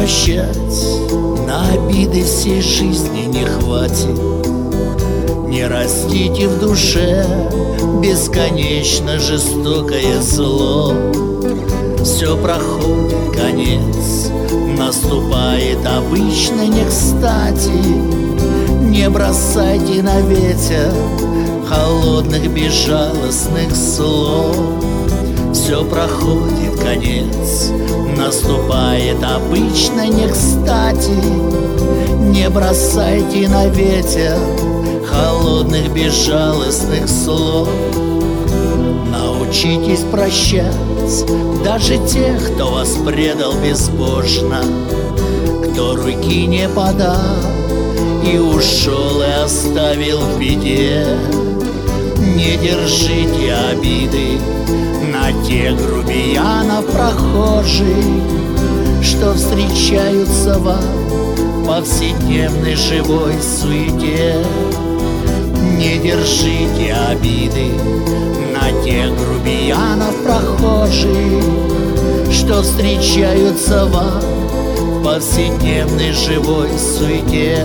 прощать, на обиды всей жизни не хватит. Не растите в душе бесконечно жестокое зло. Все проходит, конец наступает обычно не кстати. Не бросайте на ветер холодных безжалостных слов. Все проходит, конец наступает обычно не кстати. Не бросайте на ветер холодных безжалостных слов. Научитесь прощать даже тех, кто вас предал безбожно, кто руки не подал и ушел и оставил в беде. Не держите обиды на тех грубиянов прохожих, что встречаются вам в повседневной живой суете. Не держите обиды на тех грубиянов прохожих, что встречаются вам в повседневной живой суете.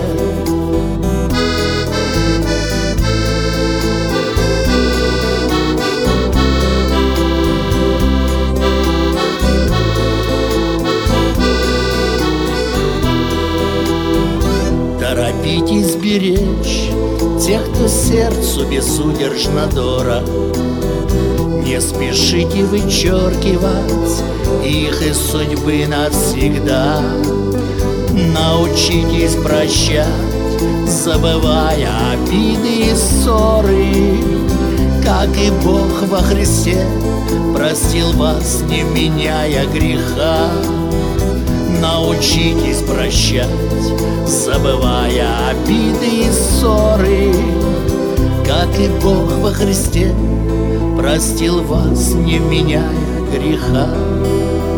Торопитесь беречь тех, кто сердцу безудержно дорог. Не спешите вычеркивать их из судьбы навсегда. Научитесь прощать, забывая обиды и ссоры, как и Бог во Христе простил вас, не меняя греха. Научитесь прощать, забывая обиды и ссоры, как и Бог во Христе простил вас, не меняя греха.